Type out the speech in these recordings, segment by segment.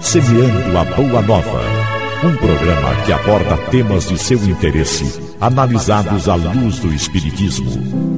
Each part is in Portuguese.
Semeando a Boa Nova, um programa que aborda temas de seu interesse, analisados à luz do Espiritismo.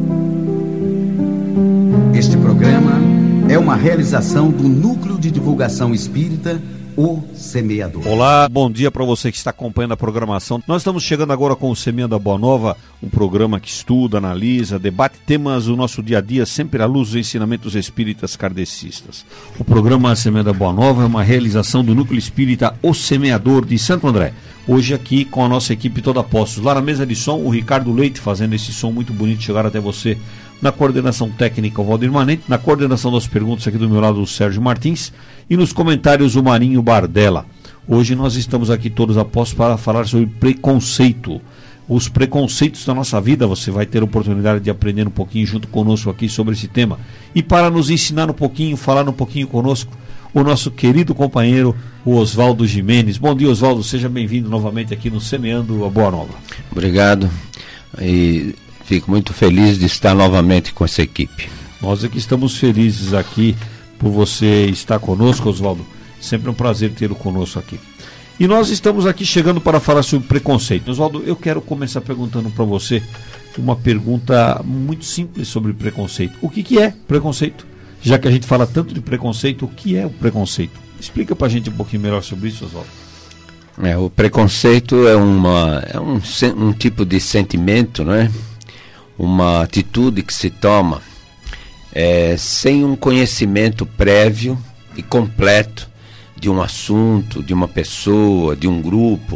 Este programa é uma realização do Núcleo de Divulgação Espírita, O Semeador. Olá, bom dia para você que está acompanhando a programação. Nós estamos chegando agora com o Semeando a Boa Nova, um programa que estuda, analisa, debate temas do nosso dia a dia, sempre à luz dos ensinamentos espíritas kardecistas. O programa Semeando a Boa Nova é uma realização do Núcleo Espírita O Semeador de Santo André. Hoje aqui com a nossa equipe toda a postos. Lá na mesa de som, o Ricardo Leite fazendo esse som muito bonito chegar até você. Na coordenação técnica, o Valdir Manente. Na coordenação das perguntas aqui do meu lado, o Sérgio Martins. E nos comentários, o Marinho Bardella. Hoje nós estamos aqui todos a postos para falar sobre preconceito. Os preconceitos da nossa vida, você vai ter a oportunidade de aprender um pouquinho junto conosco aqui sobre esse tema. E para nos ensinar um pouquinho, falar um pouquinho conosco, o nosso querido companheiro, o Oswaldo Gimenez. Bom dia, Oswaldo, seja bem-vindo novamente aqui no Semeando a Boa Nova. Obrigado e fico muito feliz de estar novamente com essa equipe. Nós aqui estamos felizes aqui por você estar conosco, Oswaldo. Sempre um prazer tê-lo conosco aqui. E nós estamos aqui chegando para falar sobre preconceito. Oswaldo, eu quero começar perguntando para você uma pergunta muito simples sobre preconceito. O que é preconceito? Já que a gente fala tanto de preconceito, o que é o preconceito? Explica para a gente um pouquinho melhor sobre isso, Oswaldo. O preconceito é um tipo de sentimento, não é? Uma atitude que se toma sem um conhecimento prévio e completo de um assunto, de uma pessoa, de um grupo.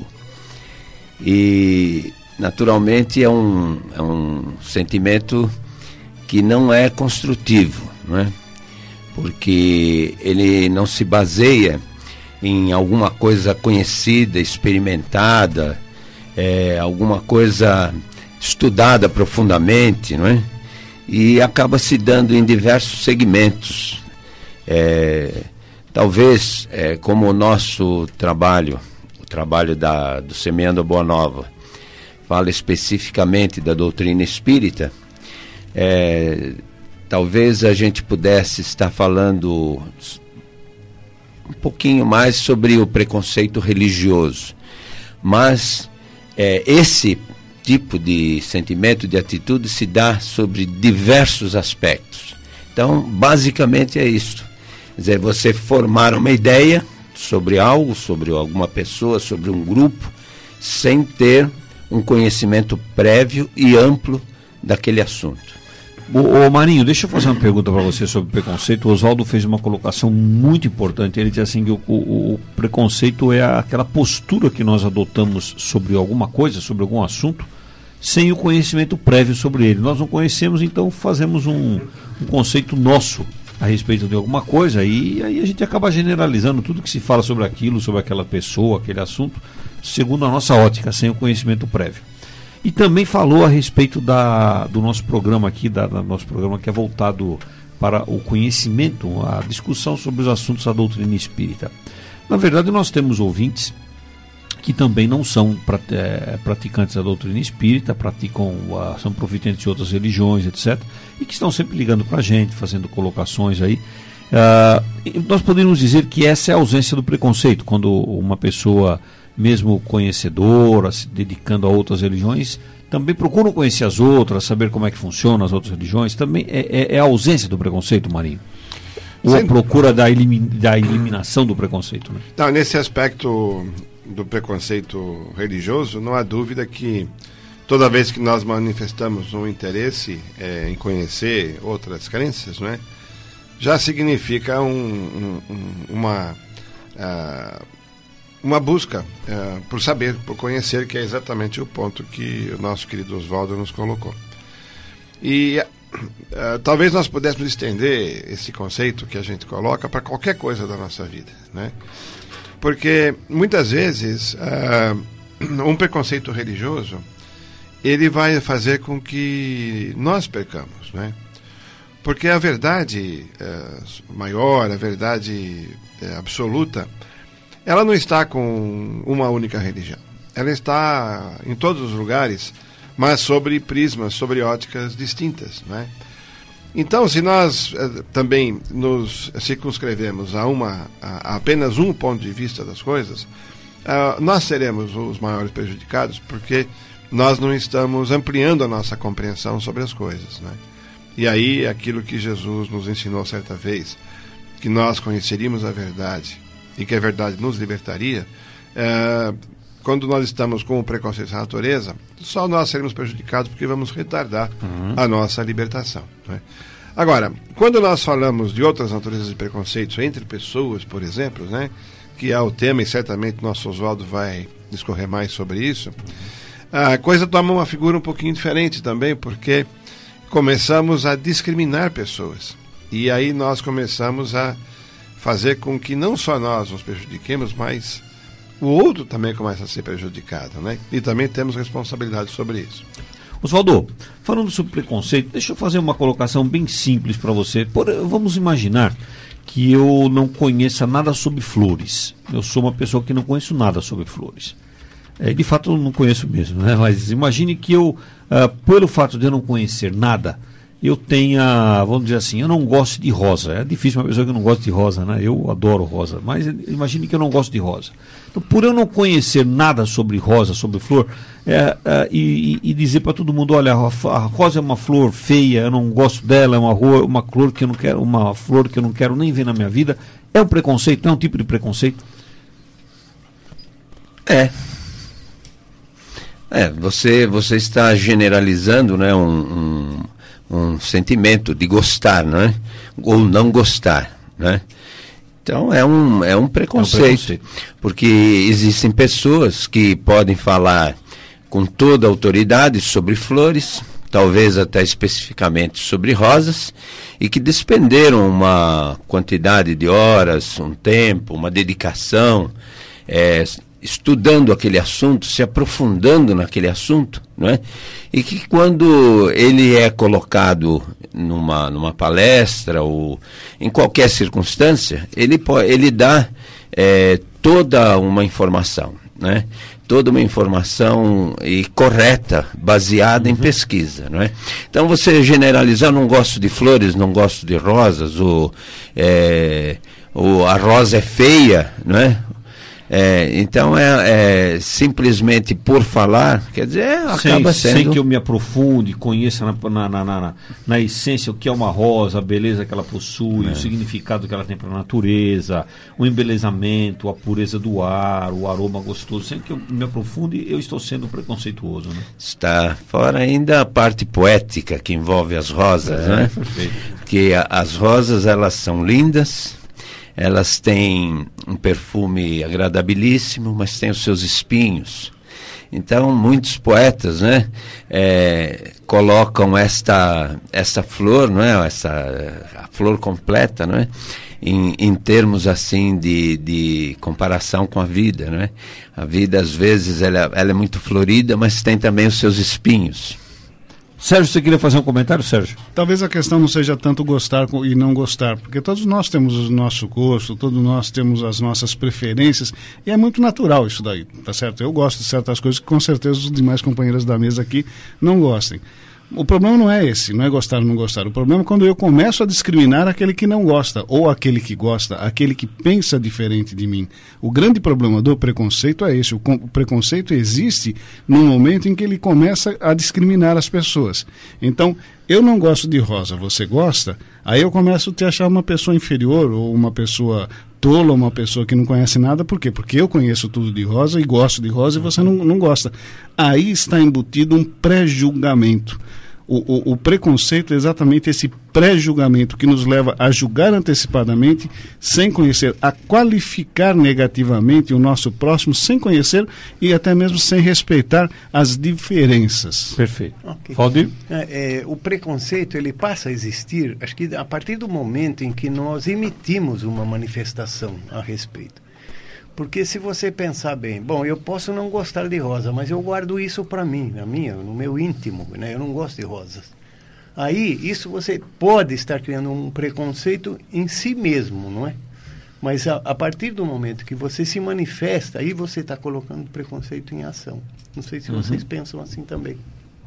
E, naturalmente, é um sentimento que não é construtivo, não é? Porque ele não se baseia em alguma coisa conhecida, experimentada, alguma coisa estudada profundamente, não é? E acaba se dando em diversos segmentos. Talvez, como o nosso trabalho, o trabalho do Semeando a Boa Nova, fala especificamente da doutrina espírita, talvez a gente pudesse estar falando um pouquinho mais sobre o preconceito religioso. Mas esse tipo de sentimento, de atitude, se dá sobre diversos aspectos. Então, basicamente é isso. Quer dizer, você formar uma ideia sobre algo, sobre alguma pessoa, sobre um grupo, sem ter um conhecimento prévio e amplo daquele assunto. Ô Marinho, deixa eu fazer uma pergunta para você sobre preconceito. O Oswaldo fez uma colocação muito importante. Ele diz assim que o preconceito é aquela postura que nós adotamos sobre alguma coisa, sobre algum assunto, sem o conhecimento prévio sobre ele. Nós não conhecemos, então fazemos um conceito nosso a respeito de alguma coisa e aí a gente acaba generalizando tudo que se fala sobre aquilo, sobre aquela pessoa, aquele assunto, segundo a nossa ótica, sem o conhecimento prévio. E também falou a respeito do nosso programa aqui, nosso programa que é voltado para o conhecimento, a discussão sobre os assuntos da doutrina espírita. Na verdade, nós temos ouvintes que também não são praticantes da doutrina espírita, são profetantes de outras religiões, etc., e que estão sempre ligando para a gente, fazendo colocações aí. Nós podemos dizer que essa é a ausência do preconceito, quando uma pessoa, mesmo conhecedora, se dedicando a outras religiões, também procuram conhecer as outras, saber como é que funcionam as outras religiões. Também é a ausência do preconceito, Marinho? Ou a procura da eliminação do preconceito? Né? Não, nesse aspecto do preconceito religioso, não há dúvida que toda vez que nós manifestamos um interesse em conhecer outras crenças, não é? Já significa uma busca por saber, por conhecer, que é exatamente o ponto que o nosso querido Oswaldo nos colocou. E talvez nós pudéssemos estender esse conceito que a gente coloca para qualquer coisa da nossa vida, né? Porque muitas vezes um preconceito religioso ele vai fazer com que nós percamos, né? Porque a verdade maior, a verdade absoluta, ela não está com uma única religião. Ela está em todos os lugares, mas sobre prismas, sobre óticas distintas, né? Então, se nós também nos circunscrevemos a apenas um ponto de vista das coisas, nós seremos os maiores prejudicados, porque nós não estamos ampliando a nossa compreensão sobre as coisas, né? E aí, aquilo que Jesus nos ensinou certa vez, que nós conheceríamos a verdade e que a verdade nos libertaria, quando nós estamos com o preconceito da natureza, só nós seremos prejudicados porque vamos retardar a nossa libertação, né? Agora, quando nós falamos de outras naturezas de preconceitos entre pessoas, por exemplo, né, que é o tema e certamente nosso Oswaldo vai discorrer mais sobre isso, a coisa toma uma figura um pouquinho diferente também, porque começamos a discriminar pessoas. E aí nós começamos a fazer com que não só nós nos prejudiquemos, mas o outro também começa a ser prejudicado, né? E também temos responsabilidade sobre isso. Oswaldo, falando sobre preconceito, deixa eu fazer uma colocação bem simples para você. Vamos imaginar que eu não conheça nada sobre flores. Eu sou uma pessoa que não conheço nada sobre flores. De fato, eu não conheço mesmo, né? Mas imagine que eu, pelo fato de eu não conhecer nada, eu tenha, vamos dizer assim, eu não gosto de rosa. É difícil uma pessoa que não gosta de rosa, né? Eu adoro rosa, mas imagine que eu não gosto de rosa. Então, por eu não conhecer nada sobre rosa, sobre flor, e dizer para todo mundo, olha, a rosa é uma flor feia, eu não gosto dela, é uma flor que eu não quero, uma flor que eu não quero nem ver na minha vida, é um preconceito, não é um tipo de preconceito? Você está generalizando, né, um sentimento de gostar, né? Ou não gostar, né? Então é um preconceito, porque existem pessoas que podem falar com toda a autoridade sobre flores, talvez até especificamente sobre rosas, e que despenderam uma quantidade de horas, um tempo, uma dedicação, estudando aquele assunto, se aprofundando naquele assunto, não é? E que quando ele é colocado numa palestra ou em qualquer circunstância, ele dá toda uma informação, né? Toda uma informação correta, baseada em pesquisa, não é? Então você generalizar, não gosto de flores, não gosto de rosas, ou a rosa é feia, não é? Então simplesmente por falar, quer dizer, acaba sendo... Sem que eu me aprofunde, conheça na essência o que é uma rosa, a beleza que ela possui, o significado que ela tem para a natureza, o embelezamento, a pureza do ar, o aroma gostoso. Sem que eu me aprofunde, eu estou sendo preconceituoso, né? Está fora ainda a parte poética que envolve as rosas, né? Perfeito. Que as rosas, elas são lindas, elas têm um perfume agradabilíssimo, mas têm os seus espinhos. Então, muitos poetas, né, colocam esta flor, não é, a flor completa, não é, em termos assim de comparação com a vida, não é? A vida, às vezes, ela é muito florida, mas tem também os seus espinhos. Sérgio, você queria fazer um comentário, Sérgio? Talvez a questão não seja tanto gostar e não gostar, porque todos nós temos o nosso gosto, todos nós temos as nossas preferências, e é muito natural isso daí, tá certo? Eu gosto de certas coisas que com certeza os demais companheiros da mesa aqui não gostem. O problema não é esse, não é gostar ou não gostar. O problema é quando eu começo a discriminar aquele que não gosta, ou aquele que gosta, aquele que pensa diferente de mim. O grande problema do preconceito é esse. O preconceito existe no momento em que ele começa a discriminar as pessoas. Então, eu não gosto de rosa, você gosta? Aí eu começo a te achar uma pessoa inferior, ou uma pessoa tola, uma pessoa que não conhece nada. Por quê? Porque eu conheço tudo de rosa e gosto de rosa e você não gosta. Aí está embutido um pré-julgamento. O preconceito é exatamente esse pré-julgamento que nos leva a julgar antecipadamente, sem conhecer, a qualificar negativamente o nosso próximo, sem conhecer e até mesmo sem respeitar as diferenças. Perfeito. Okay. Valdir? O preconceito, ele passa a existir, acho que a partir do momento em que nós emitimos uma manifestação a respeito. Porque se você pensar bem, bom, eu posso não gostar de rosa, mas eu guardo isso para mim, no meu íntimo, né? Eu não gosto de rosas. Aí, isso você pode estar criando um preconceito em si mesmo, não é? Mas a partir do momento que você se manifesta, aí você está colocando o preconceito em ação. Não sei se vocês pensam assim também.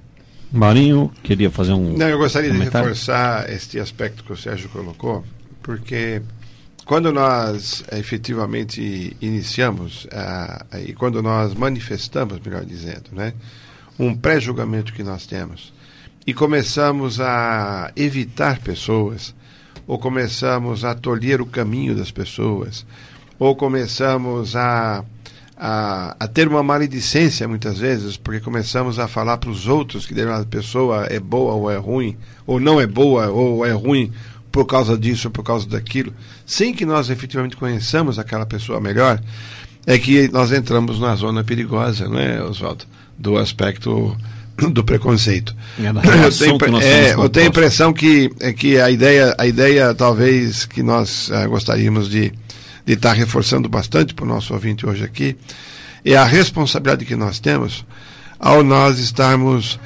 Marinho, queria fazer um... Não, eu gostaria comentário? de reforçar este aspecto que o Sérgio colocou, porque quando nós efetivamente iniciamos, e quando nós manifestamos, melhor dizendo, né, um pré-julgamento que nós temos, e começamos a evitar pessoas, ou começamos a tolher o caminho das pessoas, ou começamos a ter uma maledicência muitas vezes, porque começamos a falar para os outros que determinada pessoa é boa ou é ruim, ou não é boa ou é ruim por causa disso ou por causa daquilo, sem que nós efetivamente conheçamos aquela pessoa melhor, é que nós entramos na zona perigosa, não é, Oswaldo? Do aspecto do preconceito. Eu tenho a impressão que a ideia talvez que nós gostaríamos de estar reforçando bastante para o nosso ouvinte hoje aqui, é a responsabilidade que nós temos ao nós estarmos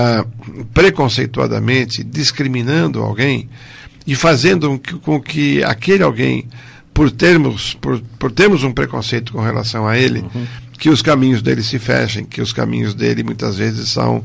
preconceituadamente discriminando alguém e fazendo com que aquele alguém, por termos um preconceito com relação a ele, que os caminhos dele se fechem, que os caminhos dele muitas vezes são...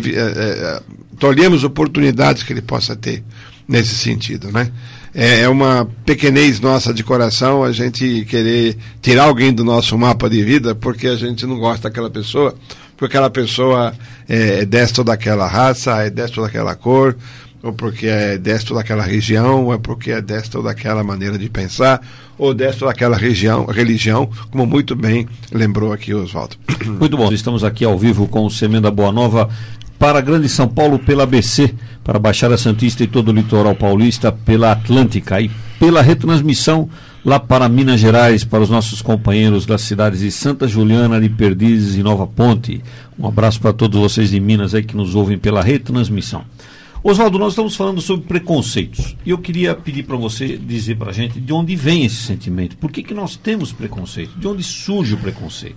tolhemos oportunidades que ele possa ter nesse sentido, né? É uma pequenez nossa de coração a gente querer tirar alguém do nosso mapa de vida porque a gente não gosta daquela pessoa, porque aquela pessoa é desta ou daquela raça, é desta ou daquela cor, ou porque é desta ou daquela região, ou é porque é desta ou daquela maneira de pensar, ou desta ou daquela religião, como muito bem lembrou aqui o Oswaldo. Muito bom, estamos aqui ao vivo com o Semente da Boa Nova para a Grande São Paulo pela ABC, para a Baixada Santista e todo o litoral paulista pela Atlântica e pela retransmissão lá para Minas Gerais, para os nossos companheiros das cidades de Santa Juliana, de Perdizes e Nova Ponte. Um abraço para todos vocês de Minas aí que nos ouvem pela retransmissão. Oswaldo, nós estamos falando sobre preconceitos e eu queria pedir para você dizer para a gente de onde vem esse sentimento, por que nós temos preconceito, de onde surge o preconceito?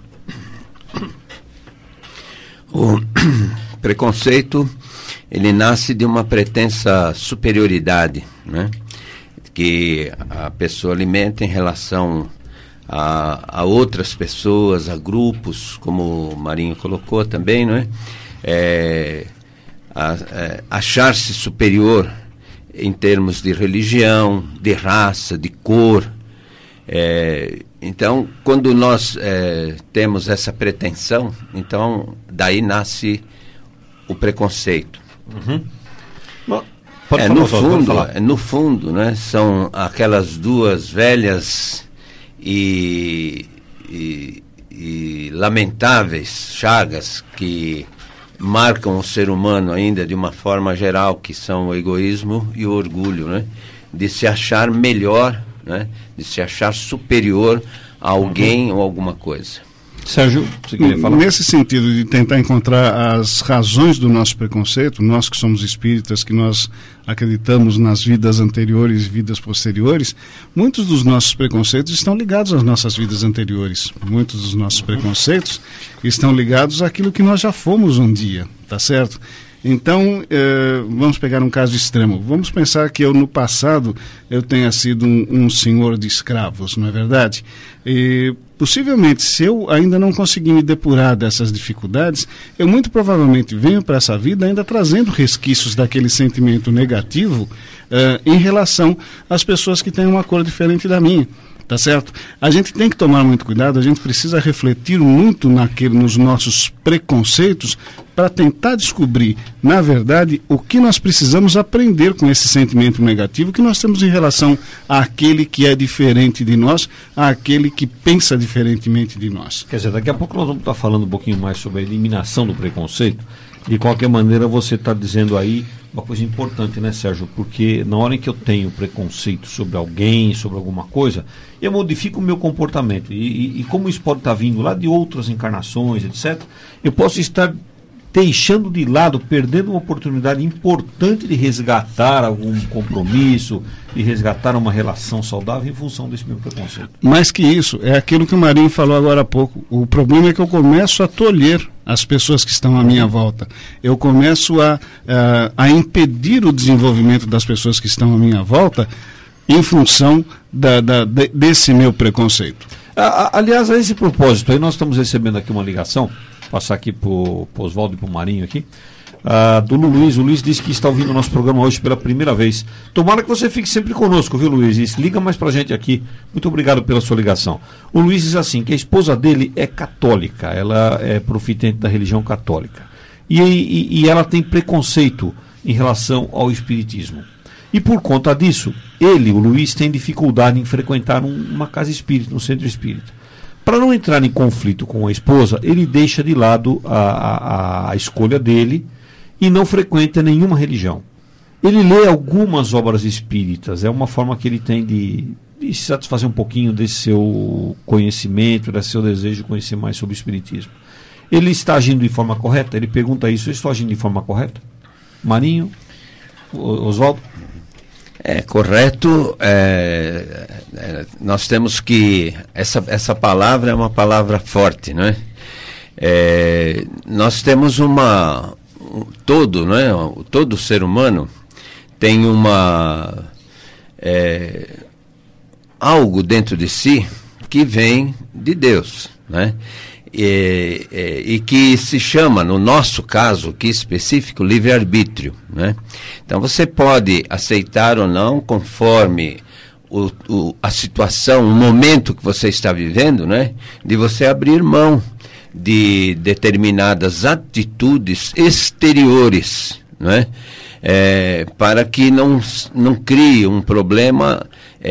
O preconceito, ele nasce de uma pretensa superioridade, né, que a pessoa alimenta em relação a outras pessoas, a grupos, como o Marinho colocou também, não é? Achar-se superior em termos de religião, de raça, de cor. Então, quando nós temos essa pretensão, então daí nasce o preconceito. No fundo, né, são aquelas duas velhas e lamentáveis chagas que marcam o ser humano ainda de uma forma geral, que são o egoísmo e o orgulho, né? De se achar melhor, né? De se achar superior a alguém ou alguma coisa. Sérgio, você queria falar? Nesse sentido de tentar encontrar as razões do nosso preconceito, nós que somos espíritas, que nós acreditamos nas vidas anteriores e vidas posteriores, muitos dos nossos preconceitos estão ligados às nossas vidas anteriores. Muitos dos nossos preconceitos estão ligados àquilo que nós já fomos um dia, tá certo? Então, vamos pegar um caso extremo. Vamos pensar que eu, no passado, eu tenha sido um senhor de escravos, não é verdade? E, possivelmente, se eu ainda não conseguir me depurar dessas dificuldades, eu muito provavelmente venho para essa vida ainda trazendo resquícios daquele sentimento negativo em relação às pessoas que têm uma cor diferente da minha. Tá certo? A gente tem que tomar muito cuidado, a gente precisa refletir muito nos nossos preconceitos para tentar descobrir, na verdade, o que nós precisamos aprender com esse sentimento negativo que nós temos em relação àquele que é diferente de nós, àquele que pensa diferentemente de nós. Quer dizer, daqui a pouco nós vamos estar falando um pouquinho mais sobre a eliminação do preconceito. De qualquer maneira, você está dizendo aí uma coisa importante, né, Sérgio? Porque na hora em que eu tenho preconceito sobre alguém, sobre alguma coisa, eu modifico o meu comportamento. E como isso pode estar vindo lá de outras encarnações, etc., eu posso estar deixando de lado, perdendo uma oportunidade importante de resgatar algum compromisso, de resgatar uma relação saudável em função desse meu preconceito. Mais que isso, é aquilo que o Marinho falou agora há pouco. O problema é que eu começo a tolher as pessoas que estão à minha volta. Eu começo a impedir o desenvolvimento das pessoas que estão à minha volta em função desse meu preconceito. Aliás, a esse propósito, aí nós estamos recebendo aqui uma ligação, passar aqui para o Oswaldo e para o Marinho aqui. do Luiz. O Luiz disse que está ouvindo o nosso programa hoje pela primeira vez. Tomara que você fique sempre conosco, viu, Luiz? E liga mais pra gente aqui. Muito obrigado pela sua ligação. O Luiz diz assim, que a esposa dele é católica, ela é profitente da religião católica. E ela tem preconceito em relação ao espiritismo. E por conta disso, o Luiz, tem dificuldade em frequentar uma casa espírita, um centro espírita. Para não entrar em conflito com a esposa, ele deixa de lado a escolha dele e não frequenta nenhuma religião. Ele lê algumas obras espíritas, é uma forma que ele tem de se satisfazer um pouquinho desse seu conhecimento, desse seu desejo de conhecer mais sobre o espiritismo. Ele está agindo de forma correta? Ele pergunta isso, eu estou agindo de forma correta? Marinho? Oswaldo? Correto. Nós temos que... Essa palavra é uma palavra forte, não é? Nós temos todo, não é? Todo ser humano tem algo dentro de si que vem de Deus, né? E que se chama, no nosso caso aqui específico, livre-arbítrio, né? Então você pode aceitar ou não conforme a situação, o momento que você está vivendo, né? De você abrir mão de determinadas atitudes exteriores, né? Para que não crie um problema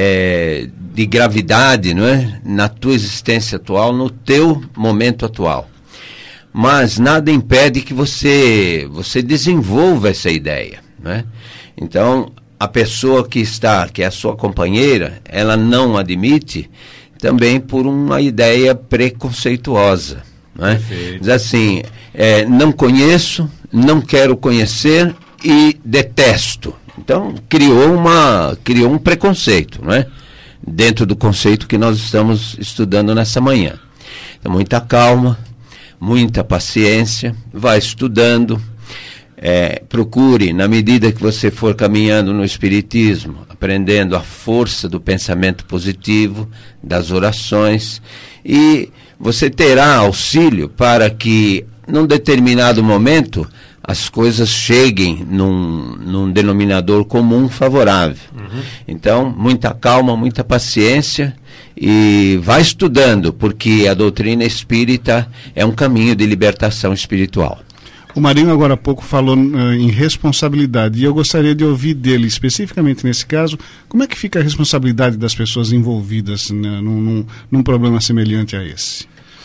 de gravidade, não é? Na tua existência atual, no teu momento atual. Mas nada impede que você desenvolva essa ideia, né? Então, a pessoa que é a sua companheira, ela não admite também por uma ideia preconceituosa, né? Diz assim, não conheço, não quero conhecer e detesto. Então, criou um preconceito, não é? Dentro do conceito que nós estamos estudando nessa manhã. Então, muita calma, muita paciência, vai estudando, procure, na medida que você for caminhando no Espiritismo, aprendendo a força do pensamento positivo, das orações, e você terá auxílio para que, num determinado momento, as coisas cheguem num denominador comum favorável. Uhum. Então, muita calma, muita paciência e vai estudando, porque a doutrina espírita é um caminho de libertação espiritual. O Marinho agora há pouco falou em responsabilidade e eu gostaria de ouvir dele, especificamente nesse caso, como é que fica a responsabilidade das pessoas envolvidas, né, num problema semelhante a esse?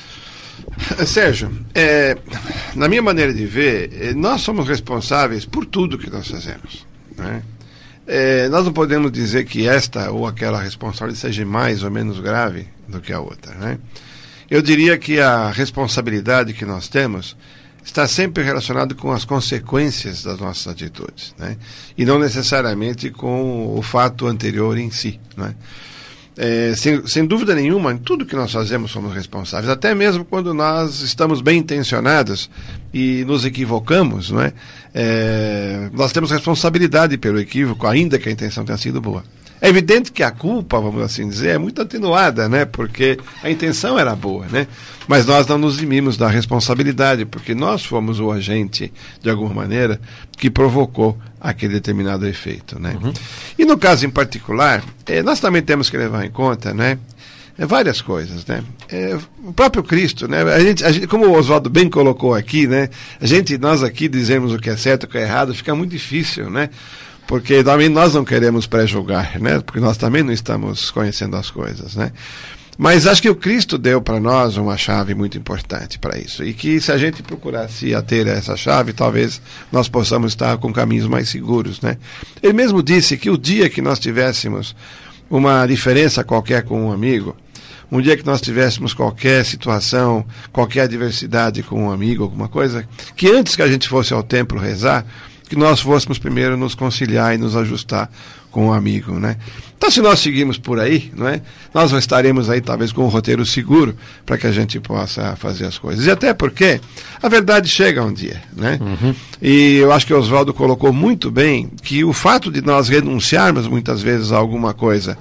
Sérgio, na minha maneira de ver, nós somos responsáveis por tudo que nós fazemos, né? Nós não podemos dizer que esta ou aquela responsabilidade seja mais ou menos grave do que a outra, né? Eu diria que a responsabilidade que nós temos está sempre relacionada com as consequências das nossas atitudes, né? E não necessariamente com o fato anterior em si, né? Sem dúvida nenhuma, em tudo que nós fazemos somos responsáveis, até mesmo quando nós estamos bem intencionados e nos equivocamos, não é? Nós temos responsabilidade pelo equívoco, ainda que a intenção tenha sido boa. É evidente que a culpa, vamos assim dizer, é muito atenuada, né? Porque a intenção era boa, né? Mas nós não nos eximimos da responsabilidade, porque nós fomos o agente, de alguma maneira, que provocou aquele determinado efeito, né? Uhum. E no caso em particular, nós também temos que levar em conta, né? Várias coisas, né? O próprio Cristo, né? A gente, como o Oswaldo bem colocou aqui, né? Nós aqui dizemos o que é certo e o que é errado, fica muito difícil, né? Porque também nós não queremos pré-julgar, né? Porque nós também não estamos conhecendo as coisas, né? Mas acho que o Cristo deu para nós uma chave muito importante para isso. E que se a gente procurasse ter essa chave, talvez nós possamos estar com caminhos mais seguros, né? Ele mesmo disse que o dia que nós tivéssemos uma diferença qualquer com um amigo, um dia que nós tivéssemos qualquer situação, qualquer adversidade com um amigo, alguma coisa, que antes que a gente fosse ao templo rezar, que nós fôssemos primeiro nos conciliar e nos ajustar com o amigo, né? Então, se nós seguirmos por aí, não é? Nós estaremos aí talvez com um roteiro seguro para que a gente possa fazer as coisas. E até porque a verdade chega um dia, né? Uhum. E eu acho que o Oswaldo colocou muito bem que o fato de nós renunciarmos muitas vezes a alguma coisa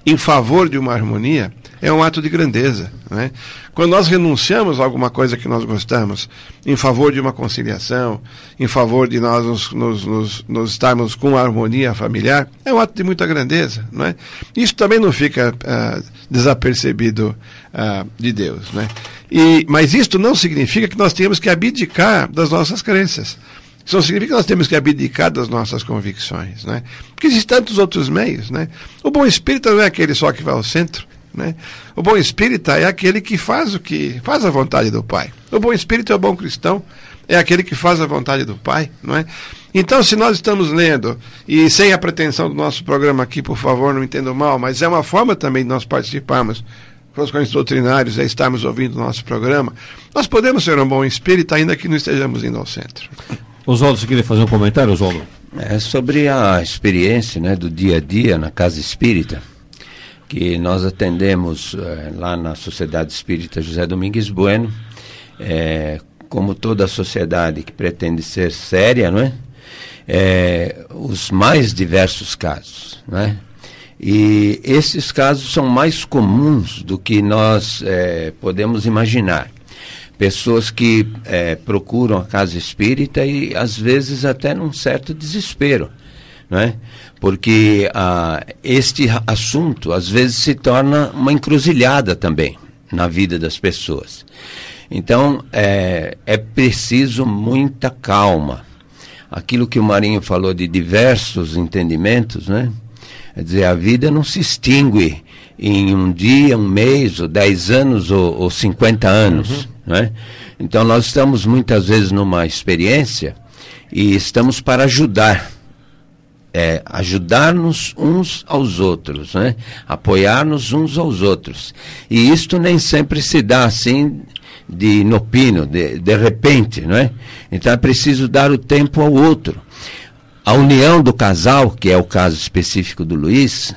em favor de uma harmonia, é um ato de grandeza, né? Quando nós renunciamos a alguma coisa que nós gostamos, em favor de uma conciliação, em favor de nós nos estarmos com a harmonia familiar, é um ato de muita grandeza, não é? Isso também não fica desapercebido de Deus, né? Mas isto não significa que nós tenhamos que abdicar das nossas crenças. Isso não significa que nós temos que abdicar das nossas convicções, né? Porque existem tantos outros meios, né? O bom espírita não é aquele só que vai ao centro, né? O bom espírita é aquele que faz a vontade do Pai. O bom espírita é o bom cristão, é aquele que faz a vontade do Pai, não é? Então, se nós estamos lendo, e sem a pretensão do nosso programa aqui, por favor, não entendam mal, mas é uma forma também de nós participarmos com os conhecimentos doutrinários, é estarmos ouvindo o nosso programa, nós podemos ser um bom espírita ainda que não estejamos indo ao centro. Oswaldo, você queria fazer um comentário, Oswaldo? É sobre a experiência, né, do dia a dia na Casa Espírita, que nós atendemos lá na Sociedade Espírita José Domingues Bueno, como toda a sociedade que pretende ser séria, não é? Os mais diversos casos, né? E esses casos são mais comuns do que nós podemos imaginar. Pessoas que procuram a casa espírita e às vezes até num certo desespero, né? Porque este assunto às vezes se torna uma encruzilhada também na vida das pessoas. Então é preciso muita calma. Aquilo que o Marinho falou de diversos entendimentos, né? Quer dizer, a vida não se extingue em um dia, um mês, ou 10 anos, ou 50 anos, né? Então nós estamos muitas vezes numa experiência e estamos para ajudar-nos uns aos outros, né? Apoiar-nos uns aos outros. E isto nem sempre se dá assim de inopino, de repente, não é? Então é preciso dar o tempo ao outro. A união do casal, que é o caso específico do Luiz,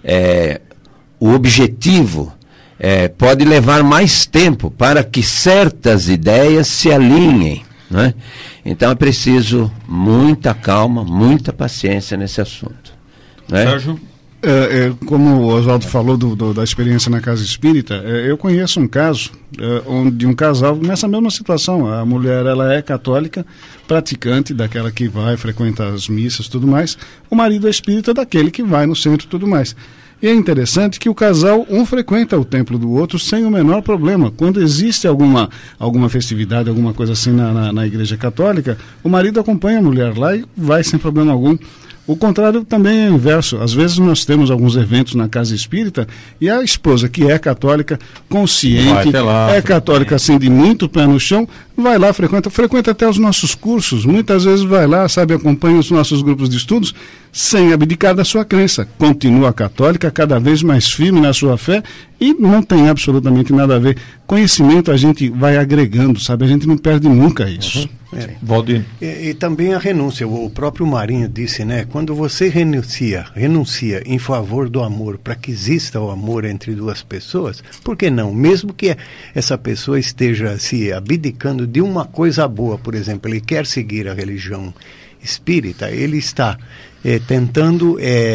o objetivo pode levar mais tempo para que certas ideias se alinhem, né? Então é preciso muita calma, muita paciência nesse assunto, né? Sérgio? Como o Oswaldo falou da experiência na Casa Espírita, eu conheço um caso onde um casal, nessa mesma situação, a mulher ela é católica, praticante, daquela que vai, frequenta as missas e tudo mais, o marido é espírita, daquele que vai no centro e tudo mais. E é interessante que o casal, um frequenta o templo do outro sem o menor problema. Quando existe alguma festividade, alguma coisa assim na igreja católica, o marido acompanha a mulher lá e vai sem problema algum. O contrário também é o inverso. Às vezes nós temos alguns eventos na Casa Espírita e a esposa, que é católica, consciente, católica assim, de muito pé no chão, vai lá, frequenta até os nossos cursos, muitas vezes vai lá, sabe, acompanha os nossos grupos de estudos, sem abdicar da sua crença. Continua católica, cada vez mais firme na sua fé e não tem absolutamente nada a ver. Conhecimento a gente vai agregando, sabe? A gente não perde nunca isso. Valdir. E também a renúncia. O próprio Marinho disse, né? Quando você renuncia em favor do amor, para que exista o amor entre duas pessoas, por que não? Mesmo que essa pessoa esteja se abdicando de uma coisa boa, por exemplo, ele quer seguir a religião espírita, ele está tentando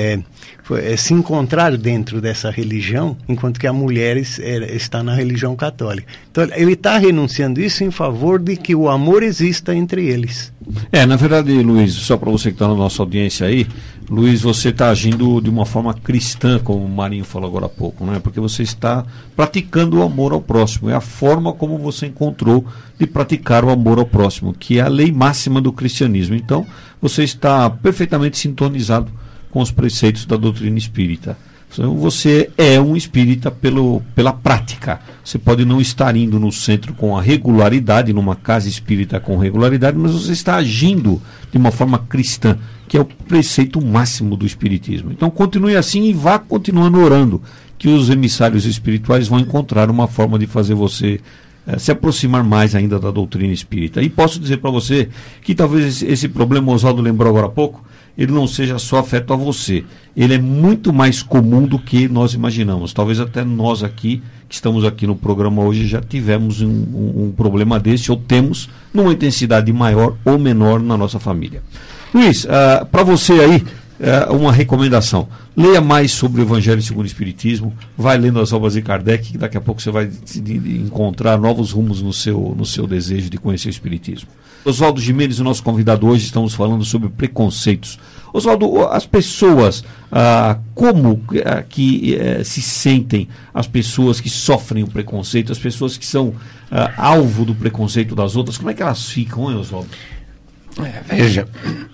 se encontrar dentro dessa religião, enquanto que a mulher está na religião católica. Então, ele está renunciando isso em favor de que o amor exista entre eles. Na verdade, Luiz, só para você que está na nossa audiência aí, Luiz, você está agindo de uma forma cristã, como o Marinho falou agora há pouco, não é? Porque você está praticando o amor ao próximo. É a forma como você encontrou de praticar o amor ao próximo, que é a lei máxima do cristianismo. Então, você está perfeitamente sintonizado com os preceitos da doutrina espírita. Então, você é um espírita pela prática. Você pode não estar indo no centro com a regularidade, numa casa espírita com regularidade, mas você está agindo de uma forma cristã, que é o preceito máximo do espiritismo. Então continue assim e vá continuando orando, que os emissários espirituais vão encontrar uma forma de fazer você se aproximar mais ainda da doutrina espírita. E posso dizer para você que talvez esse problema, o Oswaldo lembrou agora há pouco, ele não seja só afeto a você. Ele é muito mais comum do que nós imaginamos. Talvez até nós aqui, que estamos aqui no programa hoje, já tivemos um problema desse, ou temos, numa intensidade maior ou menor na nossa família. Luiz, para você aí, uma recomendação. Leia mais sobre o Evangelho segundo o Espiritismo, vai lendo as obras de Kardec, que daqui a pouco você vai encontrar novos rumos no seu desejo de conhecer o Espiritismo. Oswaldo Gimenez, o nosso convidado hoje, estamos falando sobre preconceitos. Oswaldo, as pessoas, como que se sentem as pessoas que sofrem o preconceito, as pessoas que são alvo do preconceito das outras, como é que elas ficam, hein, Oswaldo? Veja,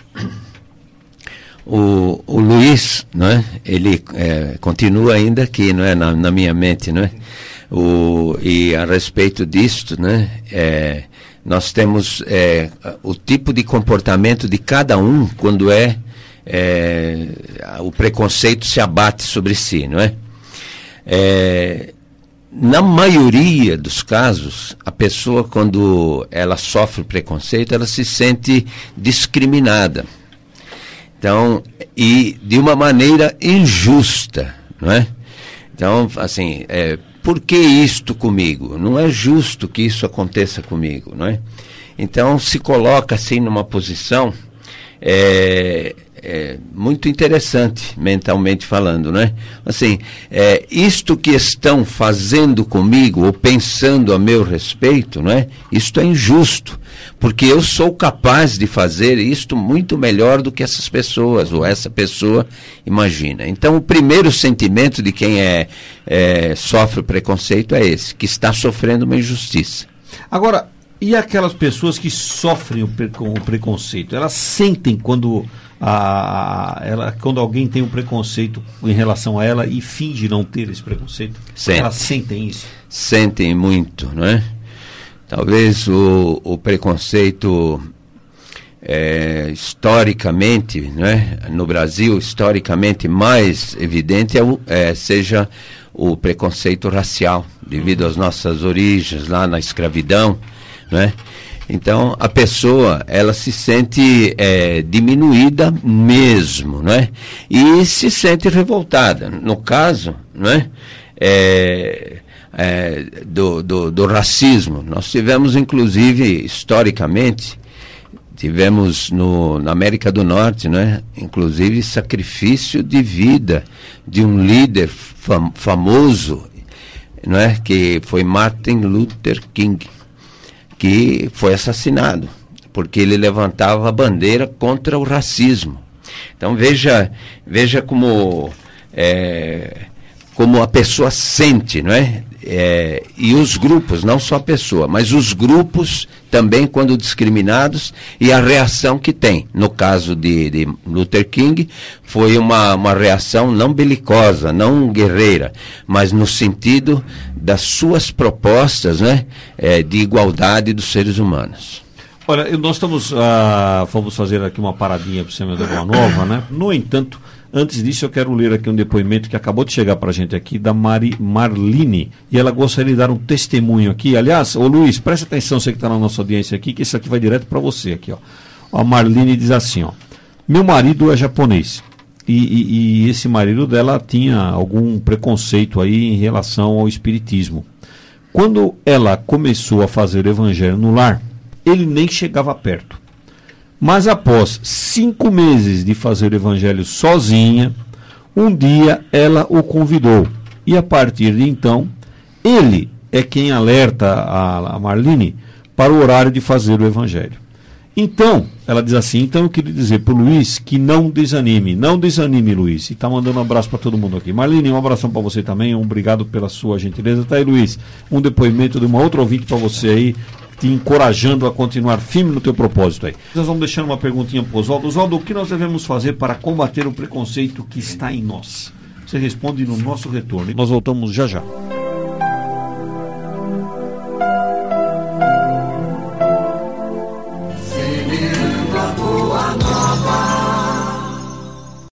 o Luiz, não é? Ele continua ainda aqui, não é? na minha mente, não é? E a respeito disto, né? Nós temos o tipo de comportamento de cada um quando o preconceito se abate sobre si, não é? Na maioria dos casos, a pessoa, quando ela sofre preconceito, ela se sente discriminada. Então, e de uma maneira injusta, não é? Então, assim, por que isto comigo? Não é justo que isso aconteça comigo, não é? Então, se coloca assim numa posição muito interessante, mentalmente falando, né? Assim, isto que estão fazendo comigo ou pensando a meu respeito, não é? Isto é injusto, porque eu sou capaz de fazer isto muito melhor do que essas pessoas, ou essa pessoa imagina. Então, o primeiro sentimento de quem sofre o preconceito é esse, que está sofrendo uma injustiça. Agora, e aquelas pessoas que sofrem o preconceito? Elas sentem quando alguém tem um preconceito em relação a ela e finge não ter esse preconceito? Elas sentem isso? Sentem muito, não é? Talvez o preconceito, historicamente, não é? No Brasil, historicamente mais evidente seja o preconceito racial, devido às nossas origens lá na escravidão, não é? Então, a pessoa, ela se sente diminuída mesmo, não é? E se sente revoltada. No caso, não é? Do racismo. Nós tivemos, inclusive, historicamente, na América do Norte, não é? Inclusive, sacrifício de vida de um líder famoso, não é? Que foi Martin Luther King, que foi assassinado, porque ele levantava a bandeira contra o racismo. Então veja como a pessoa sente, não é? E os grupos, não só a pessoa, mas os grupos também, quando discriminados, e a reação que tem. No caso de Luther King, foi uma reação não belicosa, não guerreira, mas no sentido das suas propostas, né, de igualdade dos seres humanos. Olha, nós vamos fazer aqui uma paradinha para o Semana da Boa Nova, né? No entanto, antes disso, eu quero ler aqui um depoimento que acabou de chegar para a gente aqui, da Marline, e ela gostaria de dar um testemunho aqui. Aliás, ô Luiz, presta atenção, você que está na nossa audiência aqui, que isso aqui vai direto para você aqui, ó. A Marline diz assim, ó: meu marido é japonês, e esse marido dela tinha algum preconceito aí em relação ao espiritismo. Quando ela começou a fazer o evangelho no lar, ele nem chegava perto. Mas após 5 meses de fazer o evangelho sozinha, um dia ela o convidou. E a partir de então, ele é quem alerta a Marline para o horário de fazer o evangelho. Então, ela diz assim, então eu queria dizer para o Luiz que não desanime, Luiz. E está mandando um abraço para todo mundo aqui. Marline, um abração para você também, obrigado pela sua gentileza. Tá aí, Luiz, um depoimento de uma outra ouvinte para você aí, te encorajando a continuar firme no teu propósito aí. Nós vamos deixando uma perguntinha para o Oswaldo. Oswaldo, o que nós devemos fazer para combater o preconceito que está em nós? Você responde no nosso retorno. Nós voltamos já já.